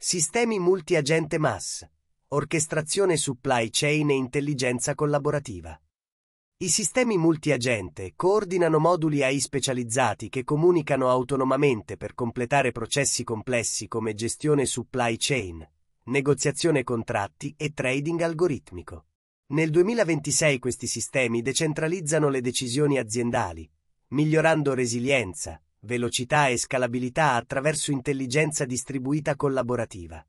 Sistemi multi-agente MAS, orchestrazione supply chain e intelligenza collaborativa. I sistemi multi-agente coordinano moduli AI specializzati che comunicano autonomamente per completare processi complessi come gestione supply chain, negoziazione contratti e trading algoritmico. Nel 2026 questi sistemi decentralizzano le decisioni aziendali, migliorando resilienza, velocità e scalabilità attraverso intelligenza distribuita collaborativa.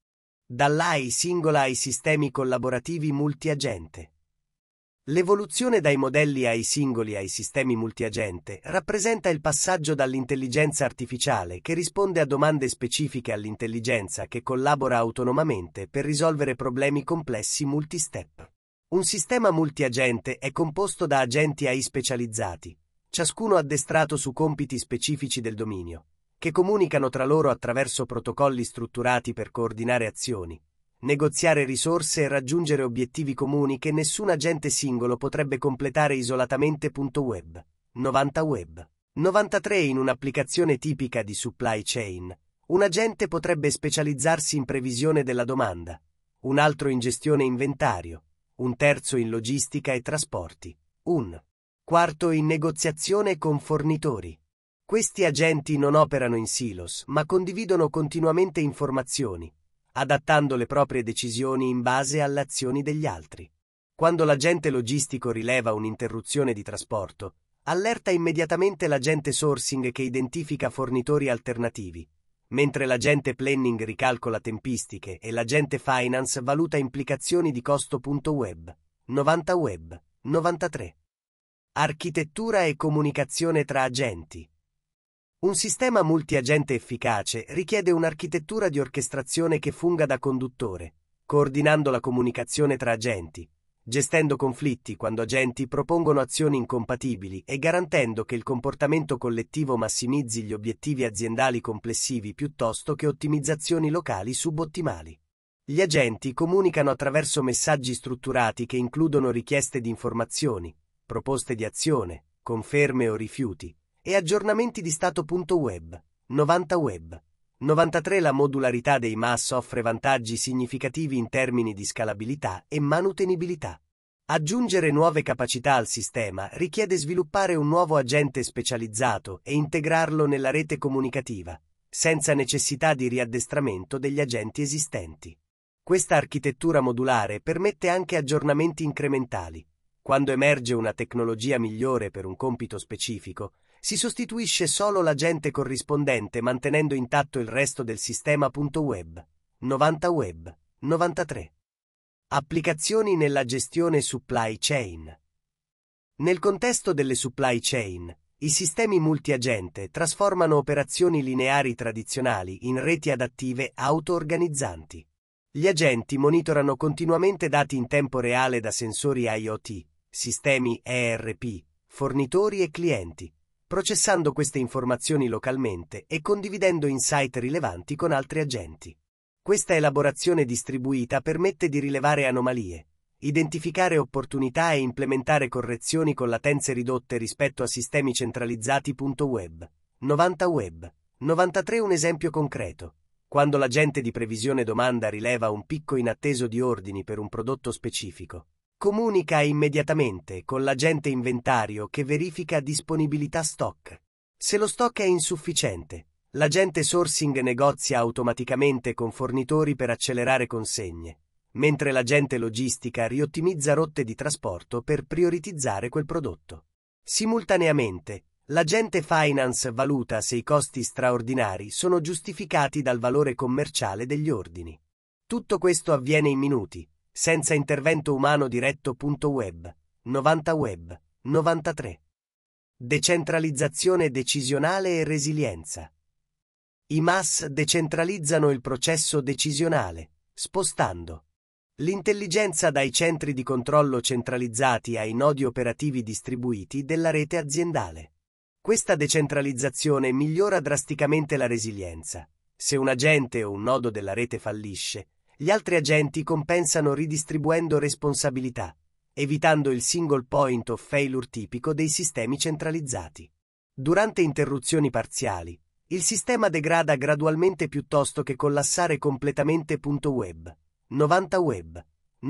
Dall'AI singola ai sistemi collaborativi multi-agente. L'evoluzione dai modelli AI singoli ai sistemi multi-agente rappresenta il passaggio dall'intelligenza artificiale che risponde a domande specifiche all'intelligenza che collabora autonomamente per risolvere problemi complessi multi-step. Un sistema multi-agente è composto da agenti AI specializzati, ciascuno addestrato su compiti specifici del dominio, che comunicano tra loro attraverso protocolli strutturati per coordinare azioni, negoziare risorse e raggiungere obiettivi comuni che nessun agente singolo potrebbe completare isolatamente. Web 90 Web 93 In un'applicazione tipica di supply chain, un agente potrebbe specializzarsi in previsione della domanda, un altro in gestione inventario, un terzo in logistica e trasporti, un quarto in negoziazione con fornitori. Questi agenti non operano in silos, ma condividono continuamente informazioni, adattando le proprie decisioni in base alle azioni degli altri. Quando l'agente logistico rileva un'interruzione di trasporto, allerta immediatamente l'agente sourcing che identifica fornitori alternativi, mentre l'agente planning ricalcola tempistiche e l'agente finance valuta implicazioni di costo. Web 90 Web 93 Architettura e comunicazione tra agenti. Un sistema multi-agente efficace richiede un'architettura di orchestrazione che funga da conduttore, coordinando la comunicazione tra agenti, gestendo conflitti quando agenti propongono azioni incompatibili e garantendo che il comportamento collettivo massimizzi gli obiettivi aziendali complessivi piuttosto che ottimizzazioni locali subottimali. Gli agenti comunicano attraverso messaggi strutturati che includono richieste di informazioni, proposte di azione, conferme o rifiuti, e aggiornamenti di stato. Web 90 Web 93 La modularità dei MAS offre vantaggi significativi in termini di scalabilità e manutenibilità. Aggiungere nuove capacità al sistema richiede sviluppare un nuovo agente specializzato e integrarlo nella rete comunicativa, senza necessità di riaddestramento degli agenti esistenti. Questa architettura modulare permette anche aggiornamenti incrementali. Quando emerge una tecnologia migliore per un compito specifico, si sostituisce solo l'agente corrispondente mantenendo intatto il resto del sistema. Web 90 Web 93 Applicazioni nella gestione supply chain. Nel contesto delle supply chain, i sistemi multi-agente trasformano operazioni lineari tradizionali in reti adattive auto-organizzanti. Gli agenti monitorano continuamente dati in tempo reale da sensori IoT, sistemi ERP, fornitori e clienti, processando queste informazioni localmente e condividendo insight rilevanti con altri agenti. Questa elaborazione distribuita permette di rilevare anomalie, identificare opportunità e implementare correzioni con latenze ridotte rispetto a sistemi centralizzati. Web 90 Web 93 Un esempio concreto. Quando l'agente di previsione domanda rileva un picco inatteso di ordini per un prodotto specifico, comunica immediatamente con l'agente inventario che verifica disponibilità stock. Se lo stock è insufficiente, l'agente sourcing negozia automaticamente con fornitori per accelerare consegne, mentre l'agente logistica riottimizza rotte di trasporto per prioritizzare quel prodotto. Simultaneamente, l'agente finance valuta se i costi straordinari sono giustificati dal valore commerciale degli ordini. Tutto questo avviene in minuti, senza intervento umano diretto. Web 90 Web 93 Decentralizzazione decisionale e resilienza. I MAS decentralizzano il processo decisionale, spostando l'intelligenza dai centri di controllo centralizzati ai nodi operativi distribuiti della rete aziendale. Questa decentralizzazione migliora drasticamente la resilienza. Se un agente o un nodo della rete fallisce, gli altri agenti compensano ridistribuendo responsabilità, evitando il single point of failure tipico dei sistemi centralizzati. Durante interruzioni parziali, Il sistema degrada gradualmente piuttosto che collassare completamente. Web. 90 Web.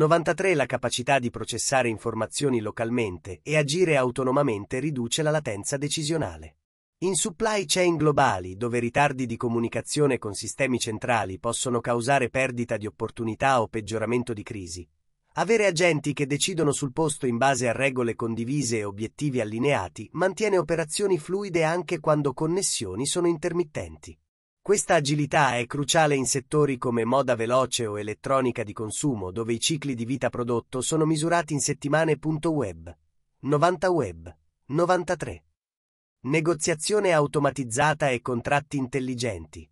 93 La capacità di processare informazioni localmente e agire autonomamente riduce la latenza decisionale. In supply chain globali, dove ritardi di comunicazione con sistemi centrali possono causare perdita di opportunità o peggioramento di crisi, avere agenti che decidono sul posto in base a regole condivise e obiettivi allineati mantiene operazioni fluide anche quando connessioni sono intermittenti. Questa agilità è cruciale in settori come moda veloce o elettronica di consumo, dove i cicli di vita prodotto sono misurati in settimane. Web. 90 Web. 93. Negoziazione automatizzata e contratti intelligenti.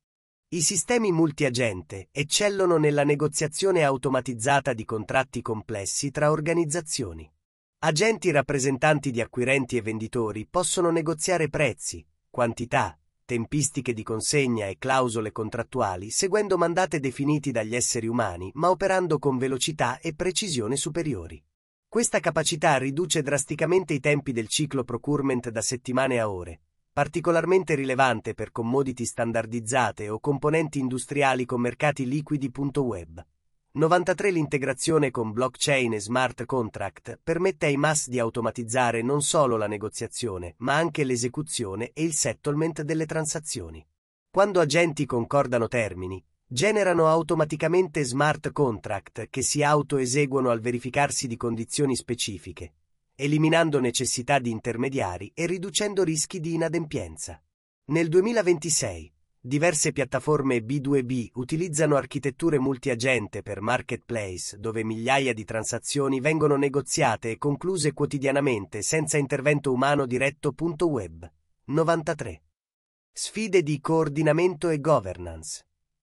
I sistemi multiagente eccellono nella negoziazione automatizzata di contratti complessi tra organizzazioni. Agenti rappresentanti di acquirenti e venditori possono negoziare prezzi, quantità, tempistiche di consegna e clausole contrattuali seguendo mandate definiti dagli esseri umani, ma operando con velocità e precisione superiori. Questa capacità riduce drasticamente i tempi del ciclo procurement da settimane a ore, particolarmente rilevante per commodity standardizzate o componenti industriali con mercati liquidi. Web. 93 L'integrazione con blockchain e smart contract permette ai MAS di automatizzare non solo la negoziazione, ma anche l'esecuzione e il settlement delle transazioni. Quando agenti concordano termini, generano automaticamente smart contract che si autoeseguono al verificarsi di condizioni specifiche, eliminando necessità di intermediari e riducendo rischi di inadempienza. Nel 2026, diverse piattaforme B2B utilizzano architetture multiagente per marketplace dove migliaia di transazioni vengono negoziate e concluse quotidianamente senza intervento umano diretto. Web. 93. Sfide di coordinamento e governance.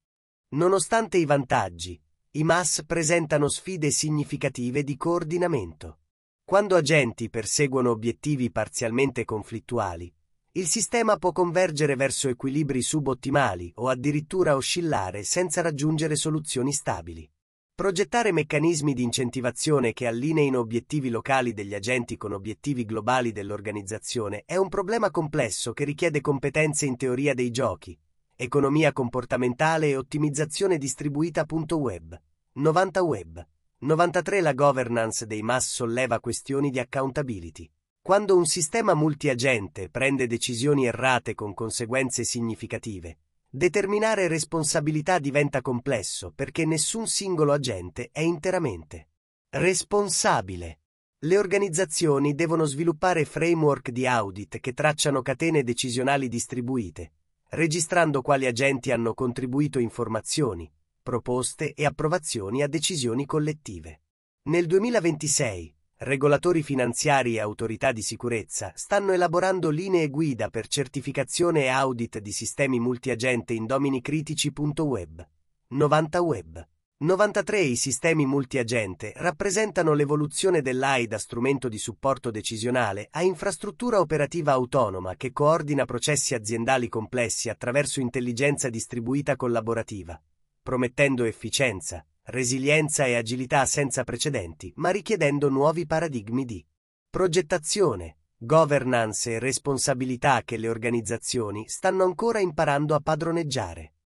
Nonostante i vantaggi, i MAS presentano sfide significative di coordinamento. Quando agenti perseguono obiettivi parzialmente conflittuali, il sistema può convergere verso equilibri subottimali o addirittura oscillare senza raggiungere soluzioni stabili. Progettare meccanismi di incentivazione che allineino obiettivi locali degli agenti con obiettivi globali dell'organizzazione è un problema complesso che richiede competenze in teoria dei giochi, economia comportamentale e ottimizzazione distribuita. Web. 90 Web. 93 La governance dei MAS solleva questioni di accountability. Quando un sistema multiagente prende decisioni errate con conseguenze significative, determinare responsabilità diventa complesso perché nessun singolo agente è interamente responsabile. Le organizzazioni devono sviluppare framework di audit che tracciano catene decisionali distribuite, registrando quali agenti hanno contribuito informazioni, proposte e approvazioni a decisioni collettive. Nel 2026, regolatori finanziari e autorità di sicurezza stanno elaborando linee guida per certificazione e audit di sistemi multiagente in domini critici. Web. 90 Web. 93 I sistemi multiagente rappresentano l'evoluzione dell'AI da strumento di supporto decisionale a infrastruttura operativa autonoma che coordina processi aziendali complessi attraverso intelligenza distribuita collaborativa, promettendo efficienza, resilienza e agilità senza precedenti, ma richiedendo nuovi paradigmi di progettazione, governance e responsabilità che le organizzazioni stanno ancora imparando a padroneggiare.